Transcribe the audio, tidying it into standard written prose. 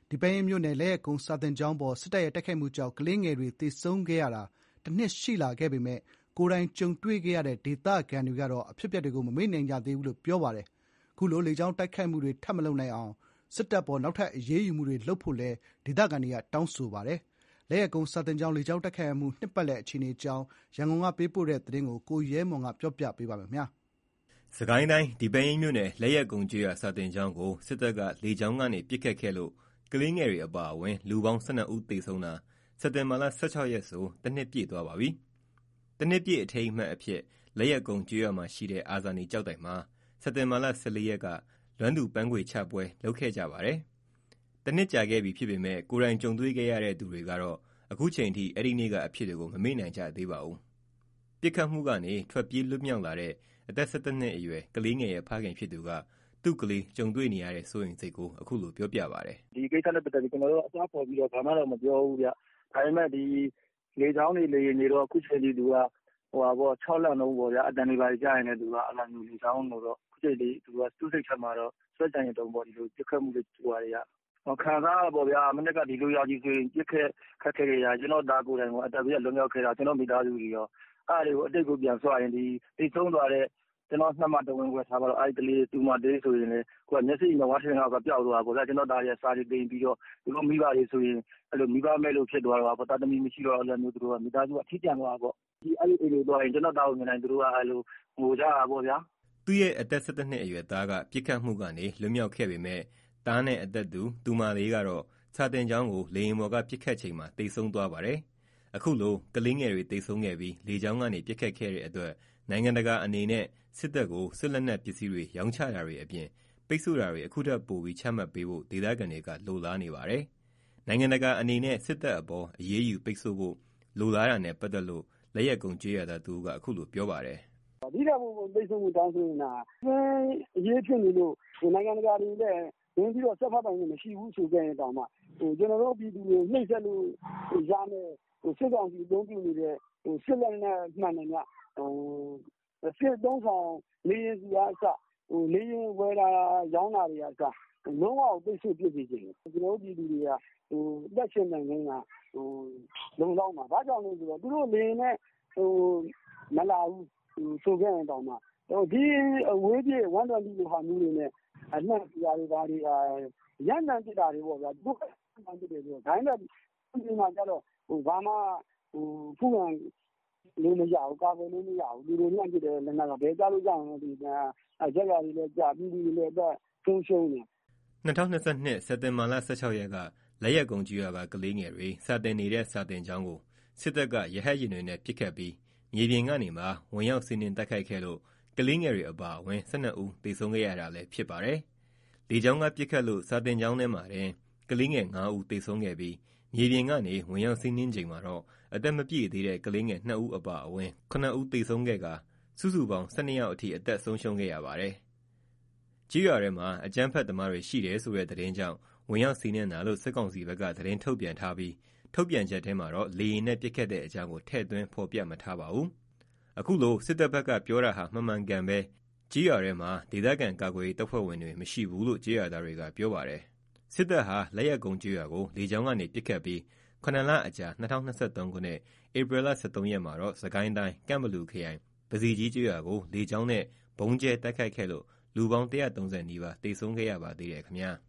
ဒီပဲယင်းမြို့နယ်လက်ယက်ကုန်းစာသင်ကျောင်းပေါ်စစ်တပ်ရဲ့တိုက်ခိုက်မှုကြောင့်ကလေးငယ်တွေသေဆုံးခဲ့ရတာတစ်နှစ်ရှိလာခဲ့ပေမယ့်ကိုယ်တိုင်ကြုံတွေ့ခဲ့ရတဲ့ဒေသခံတွေကတော့အဖြစ်အပျက်တွေကိုမမေ့နိုင်ကြသေးဘူးလို့ပြောပါတယ်။ခုလိုလေကြောင်းတိုက်ခိုက်မှုတွေထပ်မလုပ်နိုင်အောင်စစ်တပ်ပေါ်နောက်ထပ်အရေးယူမှုတွေလုပ်ဖို့လည်းဒေသခံတွေကတောင်းဆိုပါတယ်။လက်ယက်ကုန်းစာသင်ကျောင်းလေကြောင်းတိုက်ခိုက်မှုနှစ်ပတ်လည်အခြေအနေအကြောင်းရန်ကုန်ကပေးပို့တဲ့သတင်းကိုကိုရဲမွန်ကပြောပြပေးပါမယ်။စကိုင်းတိုင်းဒီပဲယင်းမြို့နယ်လက်ယက်ကုန်းကျေးရွာစာသင်ကျောင်းကိုစစ်တပ်ကလေကြောင်းကနေပစ်ခတ်ခဲ့လို့ကလေးငယ်တွေအပါအဝင်လူပေါင်း12ဦးသေဆုံးတာစက်တင်ဘာလ16ရက်ဆိုတစ်နှစ်ပြည့်သွားပါပြီ။တစ်နှစ်ပြည့်အထိမ်းအမှတ်အဖြစ်လက်ယက်ကုန်းကျေးရွာမှာရှိတဲ့အာဇာနည်ကျောက်တိုင်မှာစက်တင်ဘာလ14ရက်ကလွမ်းသူပန်းခွေချပွဲလုပ်ခဲ့ကြပါတယ်။တစ်နှစ်ကြာခဲ့ပြီဖြစ်ပေမဲ့ကိုယ်တိုင်ကြုံတွေ့ခဲ့ရတဲ့သူတွေကတော့အခုချိန်ထိအဲ့ဒီနေ့ကအဖြစ်တွေကိုမမေ့နိုင်ကြသေးပါဘူး။ပြစ်ခတ်မှုကနေထွက်ပြေးလွတ်မြောက်လာတဲ့အသက်17နှစ်အရွယ်ကလေးငယ်ရဲ့ဖခင်ဖြစ်သူကသူ့ကလေးကြုံတွေ့နေရတဲ့စိုးရိမ်စိတ်ကိုအခုလိုပြောပြပါတယ်။ဒီကိစ္စနဲ့ပတ်သက်ပြီးကျွန်တော်တို့အစားပေါ်ပြီးတော့ဘာမှတော့မပြောဘူးဗျ။ဒါပေမဲ့ဒီလေချောင်းတွေလေရင်တွေတော့အခုချိန်ထိသူက6လလုံးပေါ့ဗျာအတန်တွေပါကြားရင်လည်းသူကအလားမျိုးလေချောင်းလို့တော့အခုချိန်ထိသူကသူ့စိတ်ထဲမှာတော့စွဲကြံရတုံးပေါ့ဒီလိုပြစ်ခတ်မှုတွေဟိုတွေကခံစားရပေါ့ဗျာမနေ့ကဒီလိုရာကြီးဆိုရင်ပြစ်ခတ်ခက်ခဲရကျွန်တော်ဒါကိုယ်တိုင်ကအတက်ပြီးလွန်မြောက်ခဲ့တာကျွန်တော်မိသားစုတွေရောအဲ့ဒါတွေကိုအတိတ်ကိုပြန်ဆွရင်ဒီသိဆုံးသွားတဲ့ကျွန်တော်နှစ်မှတဝင်ခွဲထားပါတော့အဲ့ကလေးသူမတေးဆိုရင်လေကိုကမျက်စိနဲ့ဝါထင်ကပျောက်သွားပေါ့ဗျာကျွန်တော်ဒါရဲ့စာတွေတင်ပြီးတော့သူတို့မိဘတွေဆိုရင်အဲ့လိုမိဘမဲ့လို့ဖြစ်သွားတော့ပေါ့တာသမီမရှိတော့လည်းမျိုးသူတို့ကမိသားစုအထီးကျန်သွားပေါ့ဒီအဲ့လိုလိုတော့ရင်ကျွန်တော်တောင်းနေတိုင်းသူတို့ကအဲ့လိုငိုကြတာပေါ့ဗျာသူ့ရဲ့အသက်17နှစ်အရွယ်သားကပြစ်ခတ်မှုကနေလွတ်မြောက်ခဲ့ပေမဲ့သားနဲ့အသက်သူမလေးကတော့စာတင်ကျောင်းကိုလေရင်ပေါ်ကပြစ်ခတ်ချိန်မှာတိတ်ဆုံးသွားပါတယ်အခုလိုကလေးငယ်တွေတိတ်ဆုံးခဲ့ပြီးလေကျောင်းကနေပြစ်ခတ်ခဲ့တဲ့အတွက်နိုင်ငံတကာအနေနဲ့စစ်တပ်ကိုစစ်လက်နက်ပစ္စည်းတွေရောင်းချတာတွေအပြင်ပိတ်ဆို့တာတွေအခုထပ်ပိုပြီးချမှတ်ပေးဖို့ဒေသခံတွေကလိုလားနေပါတယ်။နိုင်ငံတကာအနေနဲ့စစ်တပ်အပေါ်အရေးယူပိတ်ဆို့ဖို့လိုလားတာနဲ့ပတ်သက်လို့လက်ယက်ကုန်းကျေးရွာသားသူကအခုလိုပြောပါတယ်။ဒီတော့ပိတ်ဆို့မှုတောင်းဆိုနေတာအရေးဖြစ်နေလို့နိုင်ငံတကာတွေလည်းဝင်ပြီးတော့ဆက်ဖက်ပိုင်နေမရှိဘူးဆိုကြရင်တောင်မှကျွန်တော်တို့ပြည်သူတွေနှိမ့်ဆက်လို့ရမယ်စစ်ကောင်စီတုံးပြနေတဲ့စစ်လက်နက်မှန်တယ်ညစစ်သုံးဆောင်လေရင်စီအားအစလေရင်ဝယ်လာရောင်းတာတွေအစလုံးဝပိတ်ဆို့ပြစ်စီခြင်းကျွန်တော်တို့ပြည်သူတွေကလက်ရှင်နိုင်ငံကလုံလောက်မှာဘာကြောင့်လဲဆိုတော့သူတို့လေရင်နဲ့မလာဘူးဆိုကြရင်တောင်မှဒီအဝေးပြေ120လိုဟာမျိုးတွေနဲ့အနှံ့ပြားတွေပါတွေရန်တန်ပြတာတွေပေါ့ဗျာသူကမှန်တယ်ဆိုတော့ဒါနဲ့ဒီမှာကျတော့ဘာမှဖူးကန်လို့မရဘူးကာကွယ်လို့မရဘူးလူတွေညံ့ပြတယ်လည်းငါကဘယ်ကြလို့ကြောက်လဲဒီရက်ရတွေလည်းကြာပြီးပြီးလည်းတော့ရှုံးနေ 2022စက်တင်ဘာလ16ရက်ကလက်ယက်ကုန်းကြီးရွာကကလေးငယ်တွေစာတင်နေတဲ့စာတင်ကျောင်းကိုစစ်တပ်ကရဟတ်ယာဉ်တွေနဲ့ပစ်ခတ်ပြီးမြေပြင်ကနေမှဝင်ရောက်စီးနင်းတိုက်ခိုက်ခဲ့လို့ကလေးငယ်တွေအပါအဝင်12ဦးသေဆုံးခဲ့ရတာလည်းဖြစ်ပါတယ်။လေကြောင်းကပစ်ခတ်လို့စာတင်ကျောင်းထဲမှာတင်ကလေးငယ်9ဦးသေဆုံးခဲ့ပြီးမြေပြင်ကနေဝင်ရောက်စီးနင်းချိန်မှာတော့အသက်မပြည့်သေးတဲ့ကလေးငယ်2ဦးအပါအဝင်9ဦးသေဆုံးခဲ့ကာစုစုပေါင်း12ယောက်အထိအသက်ဆုံးရှုံးခဲ့ရပါတယ်။ကြေးရွာထဲမှာအကြမ်းဖက်သမားတွေရှိတယ်ဆိုတဲ့သတင်းကြောင့်ဝင်ရောက်စီးနင်းတာလို့စစ်ကောင်စီဘက်ကသတင်းထုတ်ပြန်ထားပြီးထုတ်ပြန်ချက်ထဲမှာတော့လေရင်နဲ့ပစ်ခတ်တဲ့အကြောင်းကိုထည့်သွင်းဖော်ပြမထားပါဘူး။အခုလိုစစ်တပ်ဘက်ကပြောတာဟာမှန်ကန်ပဲကြေးရွာထဲမှာဒေသခံကာကွယ်ရေးတပ်ဖွဲ့ဝင်တွေမရှိဘူးလို့ကြေးရွာသားတွေကပြောပါတယ်။စစ်တပ်ဟာလက်ယက်ကုန်းကြေးရွာကိုလေကြောင်းကနေပစ်ခတ်ပြီး9လအကြာ2023ခုနှစ်ဧပြီလ23ရက်မှာတော့စကိုင်းတိုင်းကန့်ဘလူခရိုင်ပစီကြီးကျေးရွာကိုလေကြောင်းနဲ့ဘုံကျဲတိုက်ခိုက်ခဲ့လို့လူပေါင်း130နီးပါးသေဆုံးခဲ့ရပါသေးတယ်ခင်ဗျာ။